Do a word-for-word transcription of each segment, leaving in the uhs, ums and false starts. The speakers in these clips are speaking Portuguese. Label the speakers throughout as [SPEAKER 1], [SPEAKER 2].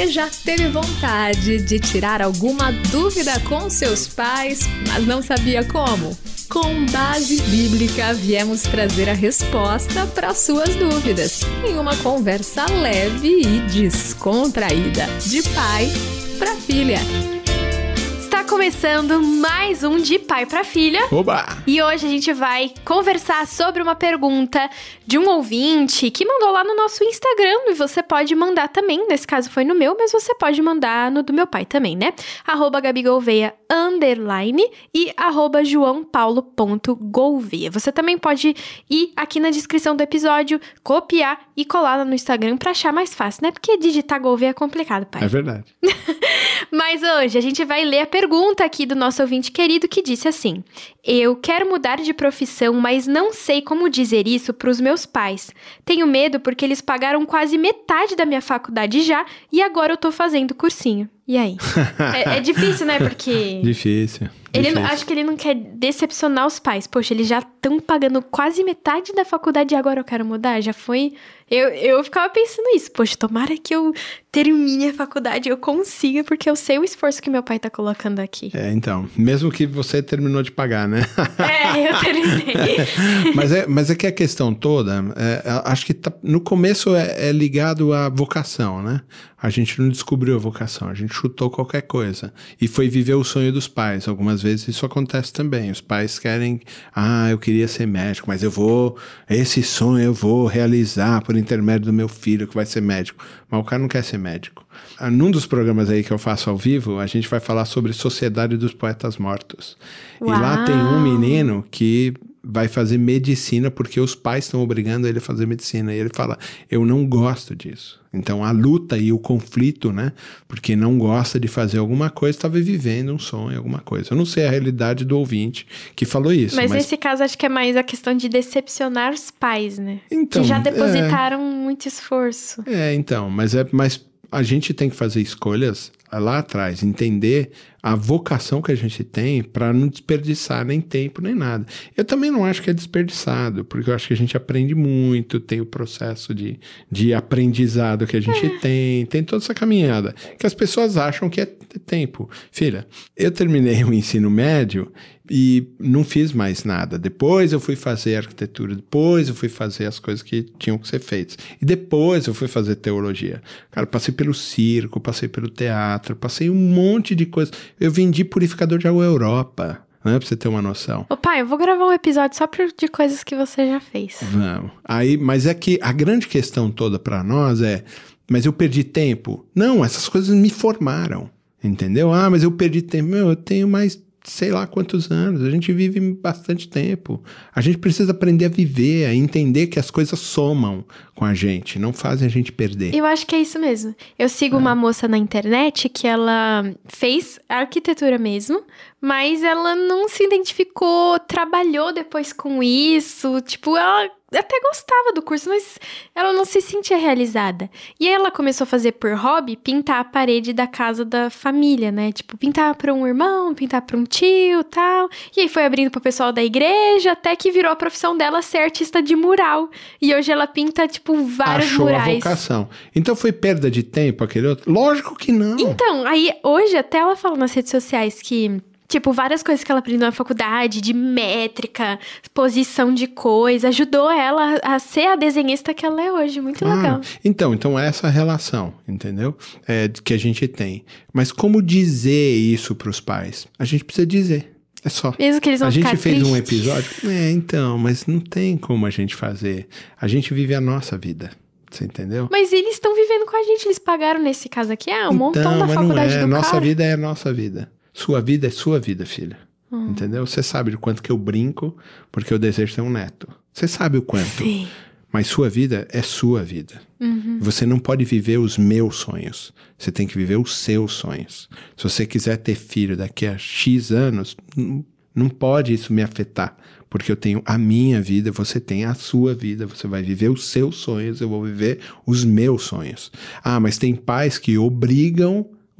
[SPEAKER 1] Você já teve vontade de tirar alguma dúvida com seus pais, mas não sabia como? Com base bíblica, viemos trazer a resposta para suas dúvidas, em uma conversa leve e descontraída, de pai para filha.
[SPEAKER 2] Está começando mais um De Pai para Filha.
[SPEAKER 3] Oba!
[SPEAKER 2] E hoje a gente vai conversar sobre uma pergunta de um ouvinte que mandou lá no nosso Instagram. E você pode mandar também, nesse caso foi no meu, mas você pode mandar no do meu pai também, né? Arroba Gabi Gouveia, underline, e arroba joaopaulo.gouveia. Você também pode ir aqui na descrição do episódio, copiar e colar lá no Instagram pra achar mais fácil, né? Porque digitar Gouveia é complicado, pai.
[SPEAKER 3] É verdade.
[SPEAKER 2] Mas hoje a gente vai ler a pergunta aqui do nosso ouvinte querido que disse assim: eu quero mudar de profissão, mas não sei como dizer isso para os meus pais. Tenho medo porque eles pagaram quase metade da minha faculdade já e agora eu tô fazendo cursinho. E aí? é, é difícil, né? Porque...
[SPEAKER 3] Difícil.
[SPEAKER 2] Ele,
[SPEAKER 3] difícil.
[SPEAKER 2] Acho que ele não quer decepcionar os pais. Poxa, eles já estão pagando quase metade da faculdade e agora eu quero mudar? Já foi... Eu, eu ficava pensando isso. Poxa, tomara que eu termine a faculdade, eu consiga, porque eu sei o esforço que meu pai tá colocando aqui.
[SPEAKER 3] É, então, mesmo que você terminou de pagar, né?
[SPEAKER 2] É, eu terminei.
[SPEAKER 3] mas, é, mas é que a questão toda, é, acho que tá, no começo é, é ligado à vocação, né? A gente não descobriu a vocação, a gente chutou qualquer coisa. E foi viver o sonho dos pais. Algumas vezes isso acontece também. Os pais querem, ah, eu queria ser médico, mas eu vou, esse sonho eu vou realizar por intermédio do meu filho que vai ser médico. Mas o cara não quer ser médico. Num dos programas aí que eu faço ao vivo, a gente vai falar sobre Sociedade dos Poetas Mortos. Uau. E lá tem um menino que vai fazer medicina porque os pais estão obrigando ele a fazer medicina. E ele fala, eu não gosto disso. Então a luta e o conflito, né? Porque não gosta de fazer alguma coisa, estava vivendo um sonho, alguma coisa. Eu não sei a realidade do ouvinte que falou isso.
[SPEAKER 2] Mas,
[SPEAKER 3] mas...
[SPEAKER 2] nesse caso acho que é mais a questão de decepcionar os pais, né?
[SPEAKER 3] Então,
[SPEAKER 2] que já depositaram
[SPEAKER 3] é...
[SPEAKER 2] muito esforço.
[SPEAKER 3] É, então, mas é mais... A gente tem que fazer escolhas lá atrás, entender a vocação que a gente tem para não desperdiçar nem tempo, nem nada. Eu também não acho que é desperdiçado, porque eu acho que a gente aprende muito, tem o processo de, de aprendizado que a gente é. tem, tem toda essa caminhada, que as pessoas acham que é tempo. Filha, eu terminei o ensino médio e não fiz mais nada. Depois eu fui fazer arquitetura, depois eu fui fazer as coisas que tinham que ser feitas. E depois eu fui fazer teologia. Cara, passei pelo circo, passei pelo teatro, passei um monte de coisas. Eu vendi purificador de água Europa, né? Pra você ter uma noção.
[SPEAKER 2] Ô pai, eu vou gravar um episódio só de coisas que você já fez.
[SPEAKER 3] Vamos. Aí, mas é que a grande questão toda pra nós é, mas eu perdi tempo? Não, essas coisas me formaram, entendeu? Ah, mas eu perdi tempo. Meu, eu tenho mais... sei lá quantos anos, a gente vive bastante tempo. A gente precisa aprender a viver, a entender que as coisas somam com a gente, não fazem a gente perder.
[SPEAKER 2] Eu acho que é isso mesmo. Eu sigo é. uma moça na internet que ela fez arquitetura mesmo, mas ela não se identificou, trabalhou depois com isso, tipo, ela... até gostava do curso, mas ela não se sentia realizada. E aí ela começou a fazer por hobby, pintar a parede da casa da família, né? Tipo, pintar para um irmão, pintar para um tio, tal. E aí foi abrindo pro pessoal da igreja, até que virou a profissão dela ser artista de mural. E hoje ela pinta, tipo, vários
[SPEAKER 3] Achou
[SPEAKER 2] murais.
[SPEAKER 3] Achou a vocação. Então foi perda de tempo aquele outro? Lógico que não.
[SPEAKER 2] Então, aí hoje até ela fala nas redes sociais que... tipo, várias coisas que ela aprendeu na faculdade, de métrica, posição de coisa, ajudou ela a ser a desenhista que ela é hoje. Muito
[SPEAKER 3] ah,
[SPEAKER 2] legal.
[SPEAKER 3] Então, então essa relação, entendeu? É, que a gente tem. Mas como dizer isso pros pais? A gente precisa dizer. É só.
[SPEAKER 2] Mesmo que eles vão
[SPEAKER 3] A gente
[SPEAKER 2] ficar
[SPEAKER 3] fez
[SPEAKER 2] tristes.
[SPEAKER 3] um episódio. É, então, mas não tem como a gente fazer. A gente vive a nossa vida. Você entendeu?
[SPEAKER 2] Mas eles estão vivendo com a gente. Eles pagaram nesse caso aqui. Ah, um
[SPEAKER 3] então,
[SPEAKER 2] montão da
[SPEAKER 3] mas
[SPEAKER 2] faculdade
[SPEAKER 3] não é.
[SPEAKER 2] do
[SPEAKER 3] Nossa
[SPEAKER 2] cara.
[SPEAKER 3] vida é a nossa vida. Sua vida é sua vida, filha.
[SPEAKER 2] Hum.
[SPEAKER 3] Entendeu? Você sabe de quanto que eu brinco porque eu desejo ter um neto. Você sabe o quanto.
[SPEAKER 2] Sim.
[SPEAKER 3] Mas sua vida é sua vida.
[SPEAKER 2] Uhum.
[SPEAKER 3] Você não pode viver os meus sonhos. Você tem que viver os seus sonhos. Se você quiser ter filho daqui a X anos, não, não pode isso me afetar. Porque eu tenho a minha vida, você tem a sua vida. Você vai viver os seus sonhos, eu vou viver os meus sonhos. Ah, mas tem pais que obrigam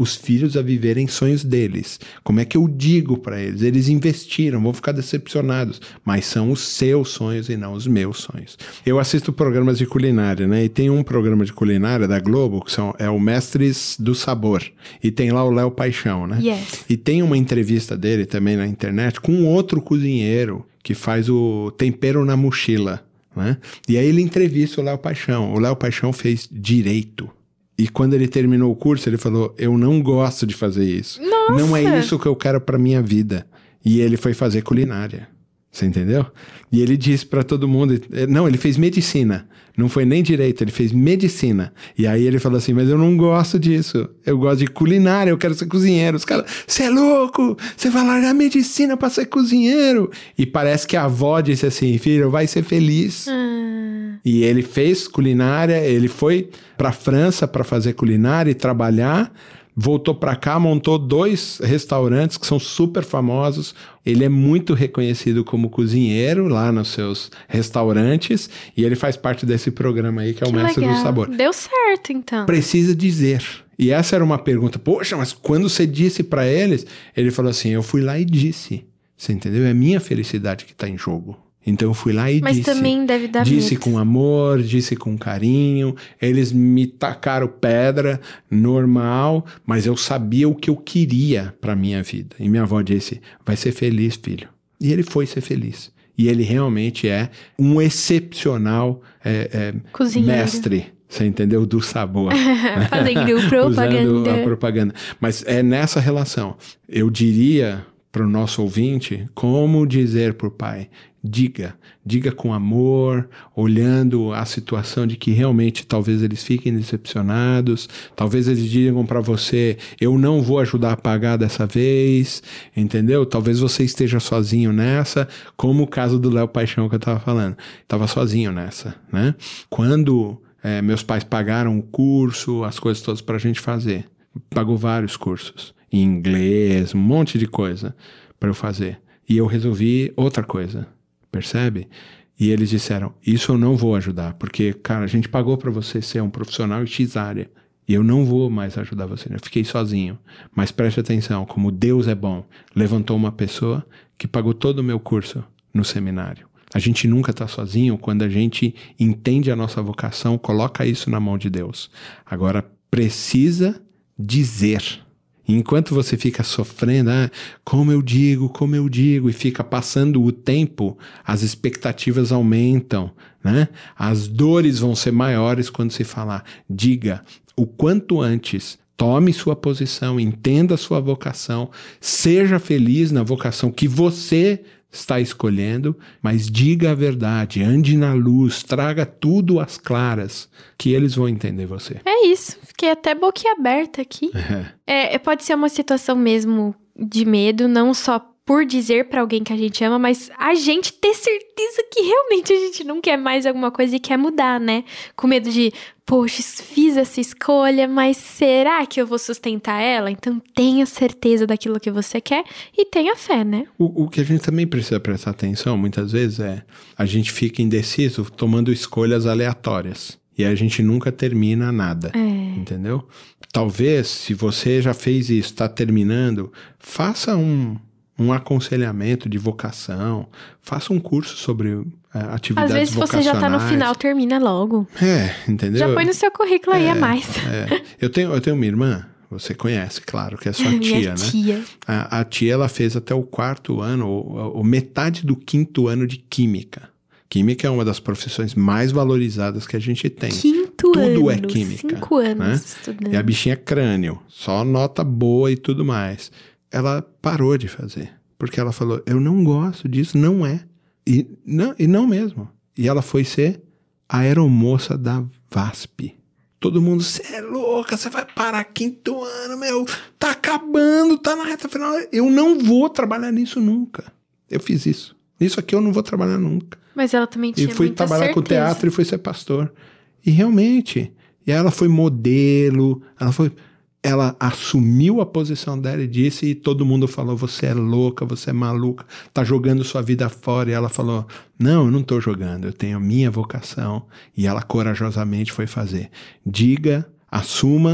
[SPEAKER 3] os filhos a viverem sonhos deles? Como é que eu digo para eles? Eles investiram, vão ficar decepcionados, mas são os seus sonhos e não os meus sonhos. Eu assisto programas de culinária, né? E tem um programa de culinária da Globo, que são, é o Mestres do Sabor. E tem lá o Léo Paixão, né?
[SPEAKER 2] Yes.
[SPEAKER 3] E tem uma entrevista dele também na internet com outro cozinheiro que faz o tempero na mochila, né? E aí ele entrevista o Léo Paixão. O Léo Paixão fez direito. E quando ele terminou o curso, ele falou, eu não gosto de fazer isso.
[SPEAKER 2] Nossa.
[SPEAKER 3] Não é isso que eu quero para minha vida. E ele foi fazer culinária. Você entendeu? E ele disse para todo mundo... Não, ele fez medicina. Não foi nem direito, ele fez medicina. E aí ele falou assim, mas eu não gosto disso. Eu gosto de culinária, eu quero ser cozinheiro. Os caras, você é louco? Você vai largar medicina para ser cozinheiro? E parece que a avó disse assim, filho, vai ser feliz.
[SPEAKER 2] Hum.
[SPEAKER 3] E ele fez culinária, ele foi para França para fazer culinária e trabalhar... Voltou para cá, montou dois restaurantes que são super famosos. Ele é muito reconhecido como cozinheiro lá nos seus restaurantes. E ele faz parte desse programa aí, que é o
[SPEAKER 2] Que
[SPEAKER 3] Mestre
[SPEAKER 2] legal.
[SPEAKER 3] do Sabor.
[SPEAKER 2] Deu certo, então.
[SPEAKER 3] Precisa dizer. E essa era uma pergunta. Poxa, mas quando você disse para eles... Ele falou assim, eu fui lá e disse. Você entendeu? É minha felicidade que está em jogo. Então eu fui lá e
[SPEAKER 2] Mas
[SPEAKER 3] disse.
[SPEAKER 2] Mas também deve dar
[SPEAKER 3] Disse
[SPEAKER 2] medo.
[SPEAKER 3] com amor, disse com carinho. Eles me tacaram pedra, normal. Mas eu sabia o que eu queria para minha vida. E minha avó disse, vai ser feliz, filho. E ele foi ser feliz. E ele realmente é um excepcional é, é, mestre. Você entendeu? Do sabor.
[SPEAKER 2] Fazendo propaganda.
[SPEAKER 3] Usando a propaganda. Mas é nessa relação. Eu diria para o nosso ouvinte, como dizer para o pai, diga, diga com amor, olhando a situação de que realmente talvez eles fiquem decepcionados, talvez eles digam para você, eu não vou ajudar a pagar dessa vez, entendeu? Talvez você esteja sozinho nessa, como o caso do Léo Paixão que eu estava falando, estava sozinho nessa, né? Quando é, meus pais pagaram o curso, as coisas todas para a gente fazer, pagou vários cursos, em inglês, um monte de coisa para eu fazer. E eu resolvi outra coisa, percebe? E eles disseram, isso eu não vou ajudar, porque, cara, a gente pagou para você ser um profissional em X área, e eu não vou mais ajudar você. Eu fiquei sozinho. Mas preste atenção, como Deus é bom, levantou uma pessoa que pagou todo o meu curso no seminário. A gente nunca está sozinho quando a gente entende a nossa vocação, coloca isso na mão de Deus. Agora, precisa dizer. Enquanto você fica sofrendo, ah, como eu digo, como eu digo, e fica passando o tempo, as expectativas aumentam, né? As dores vão ser maiores quando se falar. Diga o quanto antes, tome sua posição, entenda a sua vocação, seja feliz na vocação que você está escolhendo, mas diga a verdade, ande na luz, traga tudo às claras, que eles vão entender você.
[SPEAKER 2] É isso, fiquei até boquiaberta aqui. É. É, pode ser uma situação mesmo de medo, não só por dizer pra alguém que a gente ama, mas a gente ter certeza que realmente a gente não quer mais alguma coisa e quer mudar, né? Com medo de, poxa, fiz essa escolha, mas será que eu vou sustentar ela? Então tenha certeza daquilo que você quer e tenha fé, né?
[SPEAKER 3] O, o que a gente também precisa prestar atenção, muitas vezes, é a gente fica indeciso tomando escolhas aleatórias. E a gente nunca termina nada,
[SPEAKER 2] é.
[SPEAKER 3] Entendeu? Talvez, se você já fez isso, está terminando, faça um... um aconselhamento de vocação, faça um curso sobre uh, atividades vocacionais. Às vezes você já tá no
[SPEAKER 2] final, termina logo.
[SPEAKER 3] É, entendeu?
[SPEAKER 2] Já põe no seu currículo aí
[SPEAKER 3] é,
[SPEAKER 2] a mais.
[SPEAKER 3] É. Eu, tenho, eu tenho uma irmã, você conhece, claro, que é sua tia,
[SPEAKER 2] Minha
[SPEAKER 3] né?
[SPEAKER 2] tia.
[SPEAKER 3] A, a tia, ela fez até o quarto ano, ou, ou metade do quinto ano de Química. Química é uma das profissões mais valorizadas que a gente tem.
[SPEAKER 2] Quinto
[SPEAKER 3] Tudo
[SPEAKER 2] ano.
[SPEAKER 3] Tudo é química.
[SPEAKER 2] Cinco anos
[SPEAKER 3] né?
[SPEAKER 2] estudando.
[SPEAKER 3] E a bichinha é crânio, só nota boa e tudo mais. Ela parou de fazer. Porque ela falou, eu não gosto disso, não é. E não, e não mesmo. E ela foi ser a aeromoça da VASP. Todo mundo, você é louca, você vai parar quinto ano, meu. Tá acabando, tá na reta final. Eu não vou trabalhar nisso nunca. Eu fiz isso. Isso aqui eu não vou trabalhar nunca.
[SPEAKER 2] Mas ela também tinha
[SPEAKER 3] E fui
[SPEAKER 2] muita
[SPEAKER 3] trabalhar
[SPEAKER 2] certeza.
[SPEAKER 3] com o teatro e fui ser pastor. E realmente, e aí ela foi modelo, ela foi... Ela assumiu a posição dela e disse, e todo mundo falou, você é louca, você é maluca, tá jogando sua vida fora. E ela falou, não, eu não tô jogando, eu tenho a minha vocação. E ela corajosamente foi fazer. Diga, assuma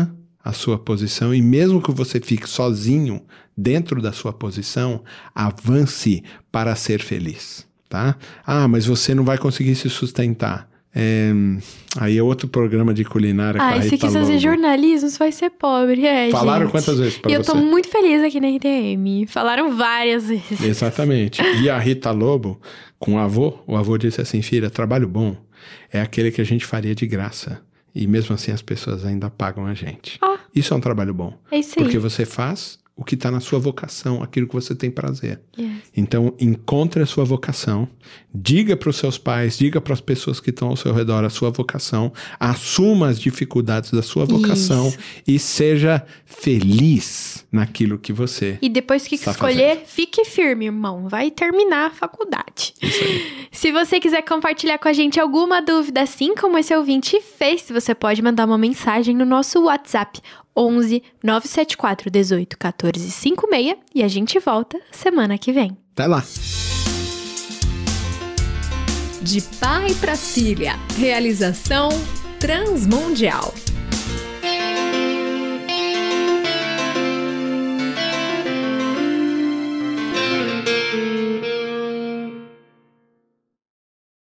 [SPEAKER 3] a sua posição e mesmo que você fique sozinho dentro da sua posição, avance para ser feliz, tá? Ah, mas você não vai conseguir se sustentar. É, aí é outro programa de culinária
[SPEAKER 2] ah,
[SPEAKER 3] com a Rita
[SPEAKER 2] se quis fazer
[SPEAKER 3] Lobo.
[SPEAKER 2] jornalismo, você vai ser pobre, é,
[SPEAKER 3] Falaram
[SPEAKER 2] gente.
[SPEAKER 3] quantas vezes pra
[SPEAKER 2] e
[SPEAKER 3] você?
[SPEAKER 2] E eu tô muito feliz aqui na R T M. Falaram várias vezes.
[SPEAKER 3] Exatamente. E a Rita Lobo, com o avô, o avô disse assim, filha, trabalho bom é aquele que a gente faria de graça. E mesmo assim as pessoas ainda pagam a gente.
[SPEAKER 2] Ah,
[SPEAKER 3] isso é um trabalho bom.
[SPEAKER 2] É isso aí.
[SPEAKER 3] Porque você faz o que está na sua vocação, aquilo que você tem prazer.
[SPEAKER 2] Yes.
[SPEAKER 3] Então, encontre a sua vocação, diga para os seus pais, diga para as pessoas que estão ao seu redor a sua vocação, assuma as dificuldades da sua vocação
[SPEAKER 2] Isso.
[SPEAKER 3] e seja feliz naquilo que você
[SPEAKER 2] E depois que
[SPEAKER 3] está
[SPEAKER 2] escolher,
[SPEAKER 3] fazendo.
[SPEAKER 2] fique firme, irmão. Vai terminar a faculdade.
[SPEAKER 3] Isso aí.
[SPEAKER 2] Se você quiser compartilhar com a gente alguma dúvida, assim como esse ouvinte fez, você pode mandar uma mensagem no nosso WhatsApp onze nove sete quatro um oito um quatro cinco seis e a gente volta semana que vem.
[SPEAKER 3] Até lá!
[SPEAKER 1] De pai para filha, realização Transmundial.